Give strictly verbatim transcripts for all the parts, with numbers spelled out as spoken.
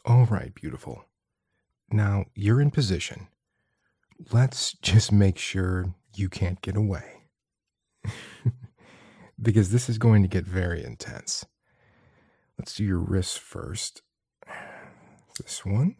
All right, beautiful. Now you're in position. Let's just make sure you can't get away. Because this is going to get very intense. Let's do your wrists first. This one.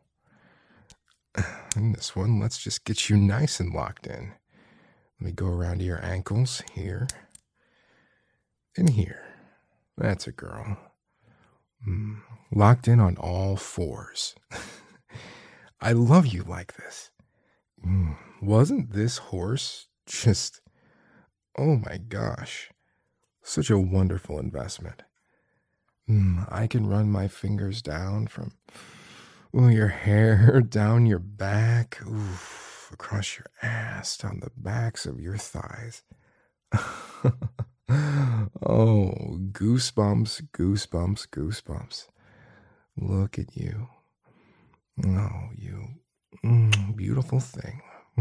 And this one. Let's just get you nice and locked in. Let me go around to your ankles here. And here. That's a girl. Mm, locked in on all fours. I love you like this. Mm, wasn't this horse just, oh my gosh, such a wonderful investment. Mm, I can run my fingers down from ooh, your hair, down your back, oof, across your ass, down the backs of your thighs. Oh, goosebumps, goosebumps, goosebumps. Look at you. Oh, you mm, beautiful thing.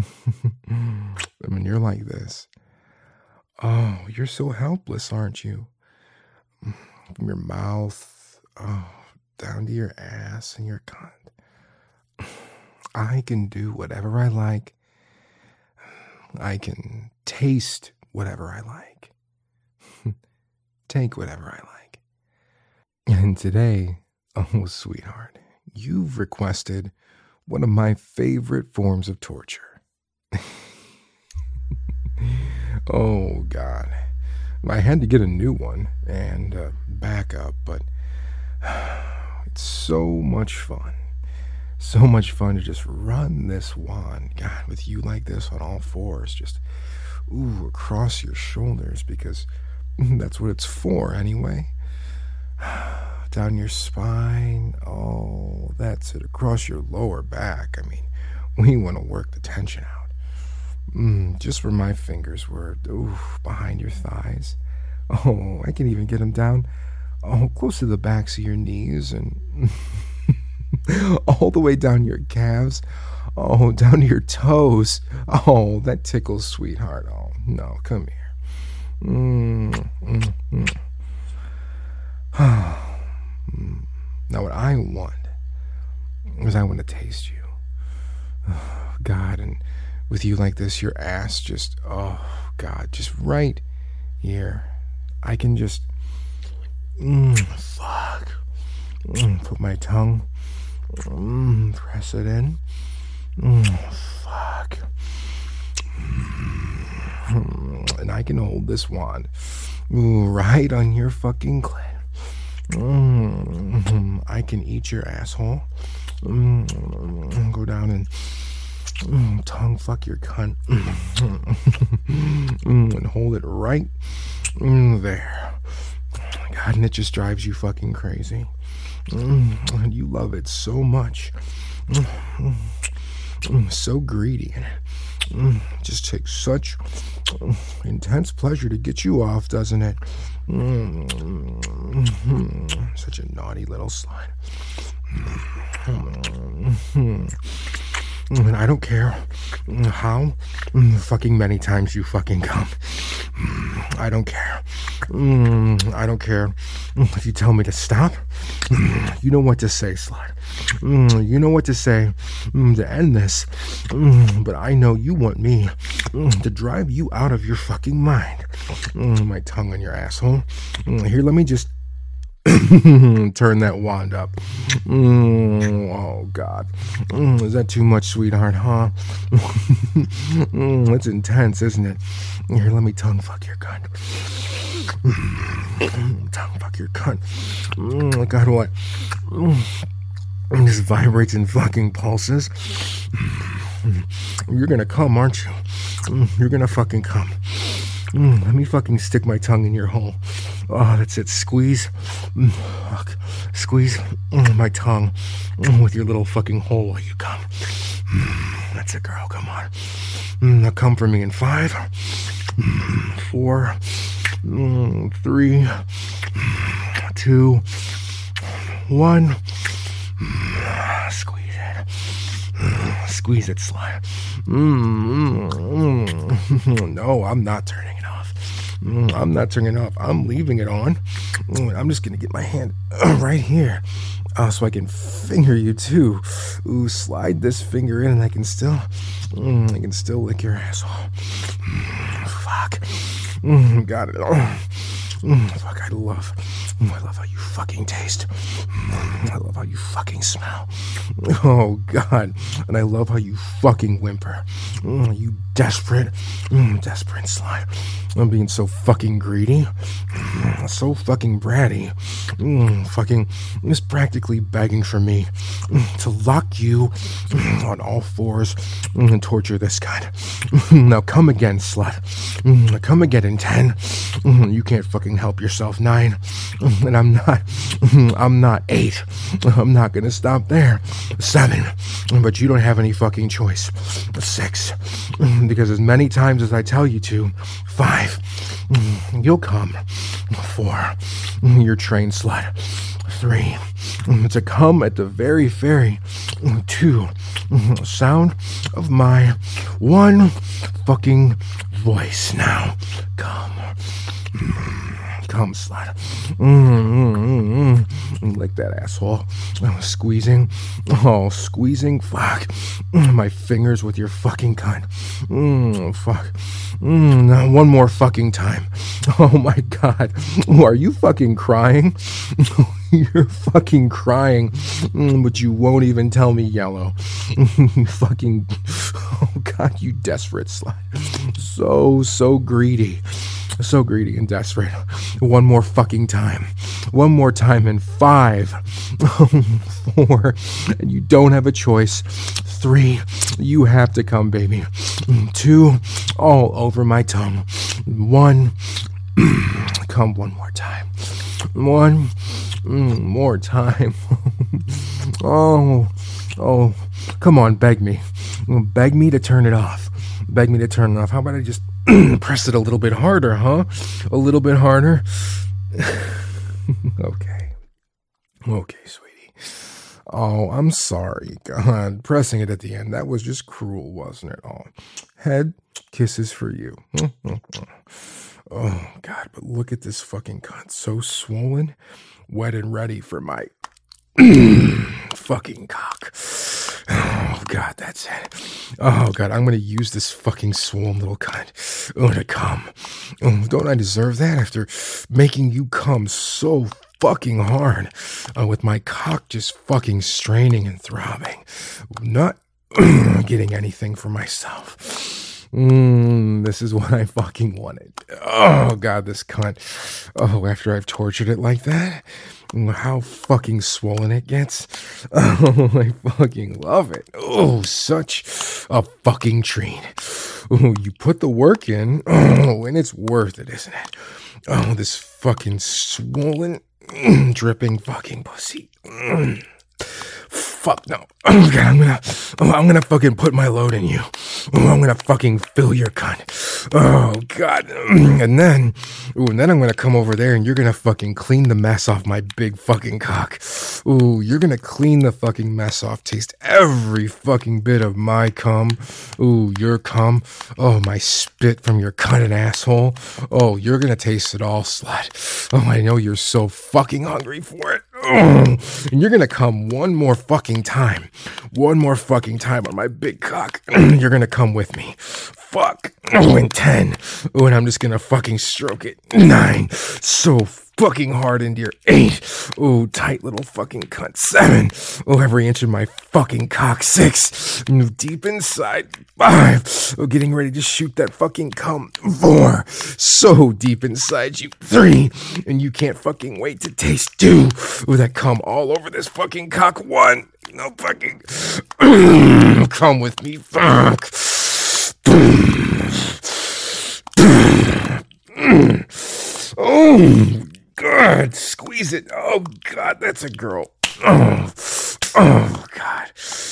I mean, you're like this. Oh, you're so helpless, aren't you? From your mouth, oh, down to your ass and your cunt. I can do whatever I like. I can taste whatever I like. Take whatever I like. And today, oh, sweetheart, you've requested one of my favorite forms of torture. Oh, God. I had to get a new one and uh, backup, but it's so much fun. So much fun to just run this wand, God, with you like this on all fours, just, ooh, across your shoulders, because that's what it's for anyway. Down your spine, oh, that's it, across your lower back. I mean, we want to work the tension out. Mm, just where my fingers were, ooh, behind your thighs. Oh, I can even get them down, oh, close to the backs of your knees and all the way down your calves. Oh, down to your toes. Oh, that tickles, sweetheart. Oh, no, come here. Mm, mm, mm. Now, what I want is I want to taste you. Oh, God, and with you like this, your ass just, oh, God, just right here. I can just, mm, fuck, mm, put my tongue, mm, press it in, mm, fuck, mm, and I can hold this wand ooh, right on your fucking clit. Mm, I can eat your asshole, mm, go down and Mm, tongue fuck your cunt mm, and hold it right mm, there. God, and it just drives you fucking crazy. Mm, and you love it so much. Mm, mm, so greedy. And mm, just takes such mm, intense pleasure to get you off, doesn't it? Mm, mm, such a naughty little slut. Mm, And I don't care how fucking many times you fucking come. I don't care. I don't care if you tell me to stop. You know what to say, slut. You know what to say to end this. But I know you want me to drive you out of your fucking mind. My tongue on your asshole. Here, let me just turn that wand up. Mm, oh, God. Mm, is that too much, sweetheart, huh? mm, that's intense, isn't it? Here, let me tongue fuck your cunt. Mm, tongue fuck your cunt. Mm, God, what? Mm, this vibrates in fucking pulses. Mm, you're gonna come, aren't you? Mm, you're gonna fucking come. Mm, let me fucking stick my tongue in your hole. Oh, that's it. Squeeze. Mm, fuck. Squeeze mm, my tongue mm, with your little fucking hole while you come. Mm, that's it, girl. Come on. Mm, now come for me in five, mm, four, mm, three, mm, two, one. Mm, squeeze it. Mm, squeeze it, slut. Mm, mm, mm. No, I'm not turning it off. Mm, I'm not turning it off. I'm leaving it on. Mm, I'm just going to get my hand right here Oh, so I can finger you too. Ooh, slide this finger in and I can still, mm, I can still lick your asshole. Mm, fuck. Mm, got it. Oh. Mm, fuck, I love, mm, I love how you fucking taste. Mm, I love how you fucking smell. Oh, God. And I love how you fucking whimper. Mm, you desperate, mm, desperate slut. I'm being so fucking greedy. Mm, so fucking bratty. Mm, fucking, is practically begging for me mm, to lock you mm, on all fours mm, and torture this guy. Now come again, slut. Mm, come again in ten. Mm, you can't fucking help yourself, nine. Mm, and I'm not, mm, I'm not eight. I'm not gonna stop there. Seven. But you don't have any fucking choice. Six. Mm, because as many times as I tell you to, five. Mm, you'll come. Four. Mm, you're trained, slut. Three. Mm, to come at the very, very mm, two. Mm, sound of my one fucking voice. Now, come. Mm, come, slut. Mm, mm, mm, mm. Like that asshole. Oh, squeezing. Oh, squeezing. Fuck. Mm, my fingers with your fucking cunt. Mm, fuck. Mm, now one more fucking time. Oh my God. Are you fucking crying? You're fucking crying, mm, but you won't even tell me yellow. You fucking, oh God, you desperate slut. So, so greedy. So greedy and desperate. One more fucking time. One more time in five. Four. And you don't have a choice. Three. You have to come, baby. Two. All over my tongue. One. Come one more time. One. Mm, more time. Oh, oh, come on, beg me. Beg me to turn it off. Beg me to turn it off. How about I just press it a little bit harder, huh? A little bit harder. Okay. Okay, sweetie. Oh, I'm sorry. God, pressing it at the end. That was just cruel, wasn't it? Oh, head kisses for you. Oh, God, but look at this fucking cunt. So swollen. Wet and ready for my fucking cock. Oh, God, that's it. Oh, God, I'm going to use this fucking swollen little cunt oh, to come. Oh, don't I deserve that after making you come so fucking hard uh, with my cock just fucking straining and throbbing? Not getting anything for myself. Mm, this is what I fucking wanted. Oh, God, this cunt. Oh, after I've tortured it like that, how fucking swollen it gets. Oh, I fucking love it. Oh, such a fucking treat. Oh, you put the work in. Oh, and it's worth it, isn't it? Oh, this fucking swollen, dripping fucking pussy. Fuck no. Oh, God, I'm gonna, oh, I'm gonna fucking put my load in you. Oh, I'm gonna fucking fill your cunt. Oh, God. And then, ooh, and then I'm gonna come over there and you're gonna fucking clean the mess off my big fucking cock. Ooh, you're gonna clean the fucking mess off, taste every fucking bit of my cum. Ooh, your cum. Oh, my spit from your cunt and asshole. Oh, you're gonna taste it all, slut. Oh, I know you're so fucking hungry for it. Oh, and you're gonna come one more fucking time. One more fucking time on my big cock. You're gonna come with me. Fuck. Oh, and ten. Oh, and I'm just gonna fucking stroke it. Nine. So fucking hard into your eight. Oh, tight little fucking cunt. Seven. Oh, every inch of my fucking cock. Six. Deep inside. Five. Oh, getting ready to shoot that fucking cum. Four. So deep inside you. Three. And you can't fucking wait to taste. Two. Oh, that cum all over this fucking cock. One. No fucking. Come with me. Fuck. Oh, God. Squeeze it. Oh, God. That's a girl. Oh, oh God.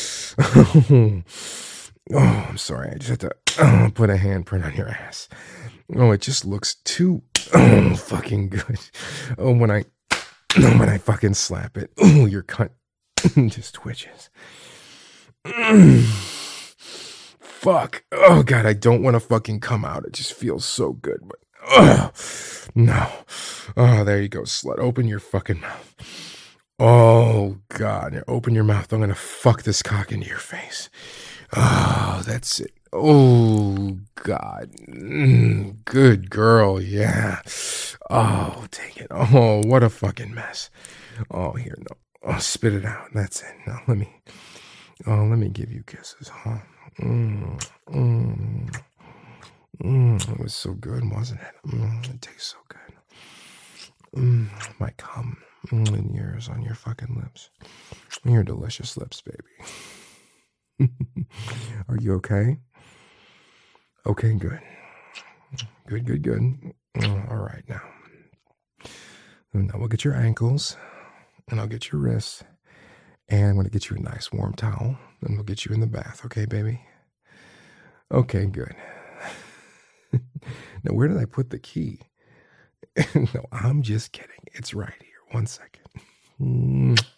Oh, I'm sorry. I just had to oh, put a handprint on your ass. Oh, it just looks too oh, fucking good. Oh, when I when I fucking slap it. Oh, your cunt just twitches. Mm. Fuck. Oh, God, I don't want to fucking come out. It just feels so good. But, oh, no. Oh, there you go, slut. Open your fucking mouth. Oh, God. Now open your mouth. I'm going to fuck this cock into your face. Oh, that's it. Oh, God. Mm, good girl. Yeah. Oh, take it. Oh, what a fucking mess. Oh, here. No. Oh, spit it out. That's it. Now, let me. Oh, let me give you kisses. Huh? Mm, mm, mm. It was so good, wasn't it? Mm, it tastes so good. Mm, my cum mm, in yours on your fucking lips. Your delicious lips, baby. Are you okay? Okay, good. Good, good, good. Mm, all right, now. Now we'll get your ankles, and I'll get your wrists, and I'm going to get you a nice warm towel, and we'll get you in the bath, okay, baby? Okay, good. Now, where did I put the key? No, I'm just kidding. It's right here. One second.